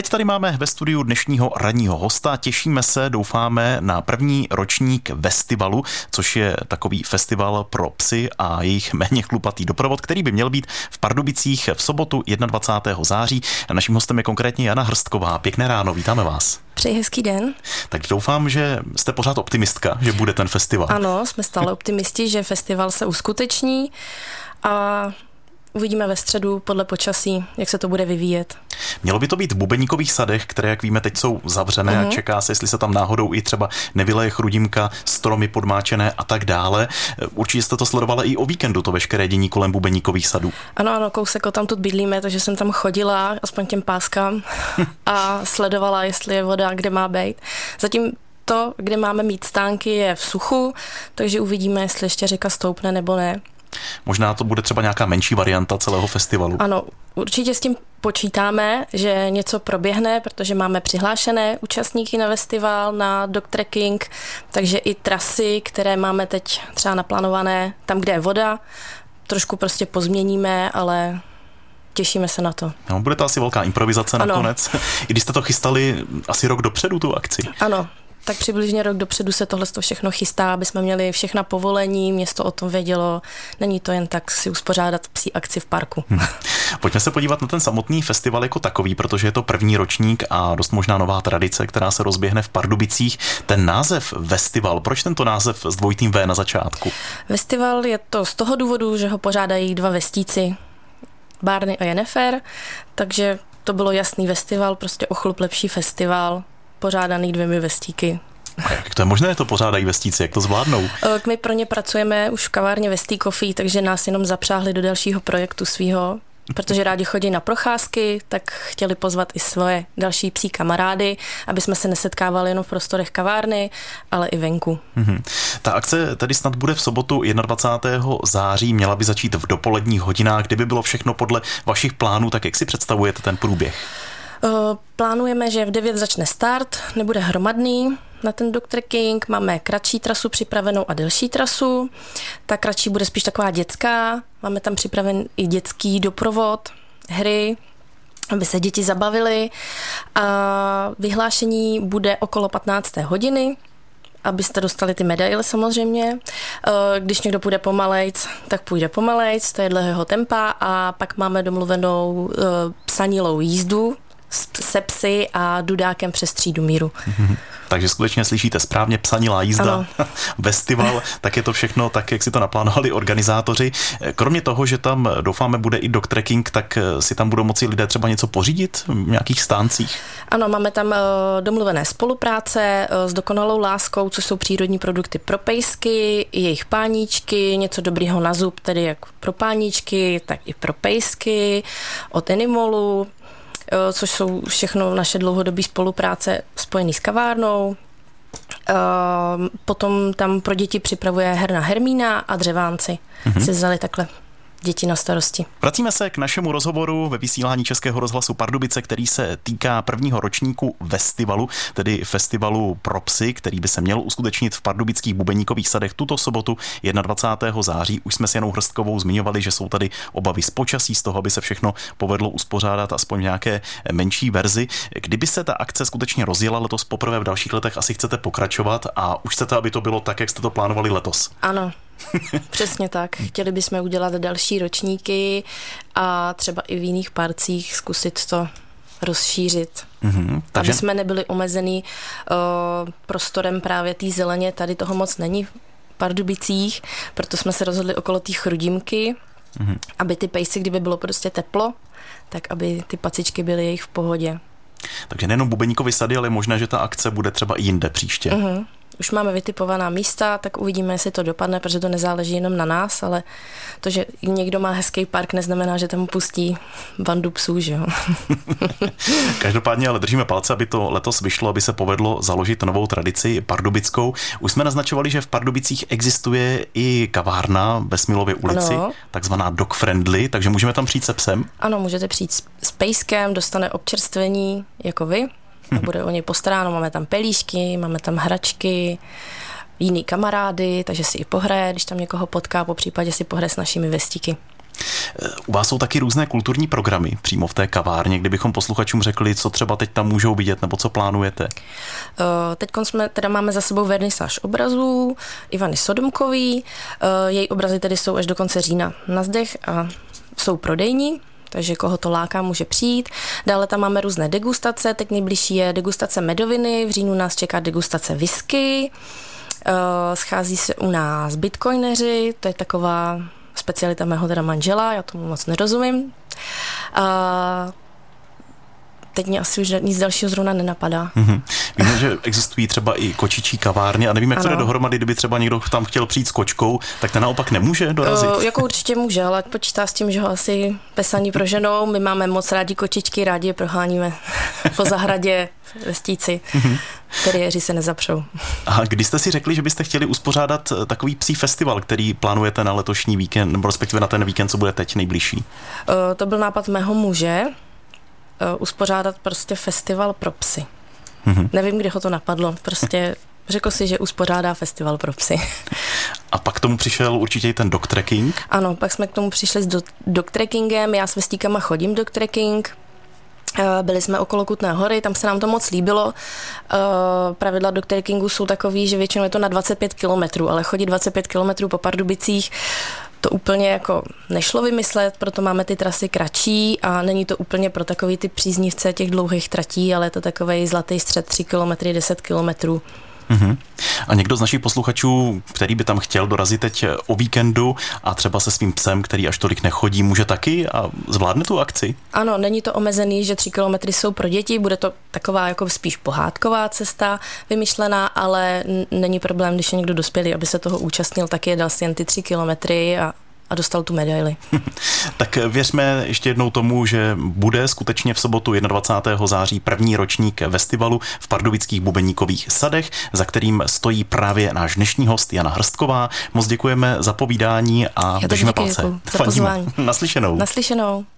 teď tady máme ve studiu dnešního ranního hosta. Těšíme se, doufáme, na první ročník Vestivalu, což je takový festival pro psy a jejich méně chlupatý doprovod, který by měl být v Pardubicích v sobotu 21. září. Naším hostem je konkrétně Jana Hrstková. Pěkné ráno, vítáme vás. Přeji hezký den. Tak doufám, že jste pořád optimistka, že bude ten festival. Ano, jsme stále optimisti, že festival se uskuteční a uvidíme ve středu podle počasí, jak se to bude vyvíjet. Mělo by to být v Bubeníkových sadech, které, jak víme, teď jsou zavřené a čeká se, jestli se tam náhodou i třeba nevyleje chrudimka, stromy podmáčené a tak dále. Určitě jste to sledovala i o víkendu, to veškeré dění kolem Bubeníkových sadů. Ano, kousek tam tu bydlíme, takže jsem tam chodila, aspoň těm páskám a sledovala, jestli je voda, kde má být. Zatím to, kde máme mít stánky, je v suchu, takže uvidíme, jestli ještě řeka stoupne nebo ne. Možná to bude třeba nějaká menší varianta celého festivalu. Ano, určitě s tím počítáme, že něco proběhne, protože máme přihlášené účastníky na festival, na dog trekking, takže i trasy, které máme teď třeba naplánované tam, kde je voda, trošku prostě pozměníme, ale těšíme se na to. No, bude to asi velká improvizace nakonec. I když jste to chystali asi rok dopředu, tu akci. Ano. Tak přibližně rok dopředu se tohle všechno chystá, aby jsme měli všechna povolení, město o tom vědělo. Není to jen tak si uspořádat psí akci v parku. Pojďme se podívat na ten samotný festival jako takový, protože je to první ročník a dost možná nová tradice, která se rozběhne v Pardubicích. Ten název Vestival, proč tento název s dvojitým V na začátku? Festival je to z toho důvodu, že ho pořádají dva vestíci, Barney a Jennifer, takže to bylo jasný festival, prostě o chlup lepší festival, pořádaný dvěmi vestíky. A jak to je možné, to pořádají vestíci, jak to zvládnou? My pro ně pracujeme už v kavárně Vestý Coffee, takže nás jenom zapřáhli do dalšího projektu svýho, protože rádi chodí na procházky, tak chtěli pozvat i svoje další psí kamarády, aby jsme se nesetkávali jenom v prostorech kavárny, ale i venku. Ta akce tedy snad bude v sobotu 21. září, měla by začít v dopoledních hodinách. Kdyby bylo všechno podle vašich plánů, tak jak si představujete ten průběh? Plánujeme, že v 9 začne start, nebude hromadný na ten dog trekking, máme kratší trasu připravenou a delší trasu. Ta kratší bude spíš taková dětská, máme tam připraven i dětský doprovod, hry, aby se děti zabavily. A vyhlášení bude okolo 15. hodiny, abyste dostali ty medaile samozřejmě. Když někdo půjde pomalejc, tak půjde pomalejc, to je dle jeho tempa a pak máme domluvenou psanilou jízdu se psy a dudákem přes třídu míru. Takže skutečně slyšíte správně, psanilá jízda, festival, tak je to všechno tak, jak si to naplánovali organizátoři. Kromě toho, že tam doufáme bude i dog trekking, tak si tam budou moci lidé třeba něco pořídit v nějakých stáncích? Ano, máme tam domluvené spolupráce s Dokonalou láskou, což jsou přírodní produkty pro pejsky, jejich páníčky, něco dobrýho na zub, tedy jak pro páníčky, tak i pro pejsky, od Animalu, což jsou všechno naše dlouhodobé spolupráce spojené s kavárnou. Potom tam pro děti připravuje herna Hermína a dřevánci. Si vzali takhle děti na starosti. Vracíme se k našemu rozhovoru ve vysílání Českého rozhlasu Pardubice, který se týká prvního ročníku Vestivalu, tedy festivalu pro psy, který by se měl uskutečnit v pardubických Bubeníkových sadech tuto sobotu 21. září. Už jsme s Janou Hrstkovou zmiňovali, že jsou tady obavy z počasí, z toho, aby se všechno povedlo uspořádat aspoň v nějaké menší verzi. Kdyby se ta akce skutečně rozjela letos poprvé, v dalších letech asi chcete pokračovat a už chcete, aby to bylo tak, jak jste to plánovali letos? Ano. Přesně tak. Chtěli bychom udělat další ročníky a třeba i v jiných parcích zkusit to rozšířit. Takže... Aby jsme nebyli omezený prostorem právě té zeleně. Tady toho moc není v Pardubicích, proto jsme se rozhodli okolo té chrudimky, aby ty pejsy, kdyby bylo prostě teplo, tak aby ty pacičky byly jejich v pohodě. Takže nejenom Bubeníkovy sady, ale možná, že ta akce bude třeba i jinde příště. Už máme vytipovaná místa, tak uvidíme, jestli to dopadne, protože to nezáleží jenom na nás, ale to, že někdo má hezký park, neznamená, že tam pustí bandu psů, že jo. Každopádně ale držíme palce, aby to letos vyšlo, aby se povedlo založit novou tradici pardubickou. Už jsme naznačovali, že v Pardubicích existuje i kavárna ve Smilově ulici, takzvaná dog friendly, takže můžeme tam přijít se psem? Ano, můžete přijít s pejskem, dostane občerstvení jako vy. A bude o něj postaráno, máme tam pelíšky, máme tam hračky, jiný kamarády, takže si i pohraje, když tam někoho potká, po případě si pohraje s našimi vestíky. U vás jsou taky různé kulturní programy přímo v té kavárně, kdybychom posluchačům řekli, co třeba teď tam můžou vidět nebo co plánujete. Teď máme za sebou vernisáž obrazů Ivany Sodomkový. Její obrazy tedy jsou až do konce října na zdech a jsou prodejní, takže koho to láká, může přijít. Dále tam máme různé degustace, teď nejbližší je degustace medoviny, v říjnu nás čeká degustace whisky, schází se u nás bitcoineři, to je taková specialita mého teda manžela, já tomu moc nerozumím. Teď mě asi už nic dalšího zrovna nenapadá. Víme, že existují třeba i kočičí kavárny a nevím, jak to jde dohromady, kdyby třeba někdo tam chtěl přijít s kočkou, tak ten naopak nemůže dorazit? Jako určitě může, ale počítá s tím, že ho asi pesaní proženou. My máme moc rádi kočičky, rádi je proháníme po zahradě ve Stíci. Teriéři se nezapřou. A kdy jste si řekli, že byste chtěli uspořádat takový psí festival, který plánujete na letošní víkend, nebo respektive na ten víkend, co bude teď nejbližší? To byl nápad mého muže, uspořádat prostě festival pro psy. Nevím, kdy ho to napadlo, prostě řekl si, že uspořádá festival pro psy. A pak k tomu přišel určitě i ten dogtracking? Ano, pak jsme k tomu přišli s dogtrackingem, já s vestíkama chodím dogtracking. Byli jsme okolo Kutné Hory, tam se nám to moc líbilo. Pravidla dogtrackingu jsou takový, že většinou je to na 25 kilometrů, ale chodit 25 kilometrů po Pardubicích to úplně jako nešlo vymyslet, proto máme ty trasy kratší a není to úplně pro takový ty příznivce těch dlouhých tratí, ale je to takovej zlatý střed 3 kilometry, 10 kilometrů. A někdo z našich posluchačů, který by tam chtěl dorazit teď o víkendu a třeba se svým psem, který až tolik nechodí, může taky a zvládne tu akci? Ano, není to omezený, že 3 kilometry jsou pro děti, bude to taková jako spíš pohádková cesta vymyšlená, ale není problém, když je někdo dospělý, aby se toho účastnil, tak je dal si jen ty 3 kilometry a dostal tu medaili. Tak věřme ještě jednou tomu, že bude skutečně v sobotu 21. září první ročník festivalu v Pardubických bubeníkových sadech, za kterým stojí právě náš dnešní host Jana Hrstková. Moc děkujeme za povídání a držíme palce. Za pozvání. Naslyšenou. Naslyšenou.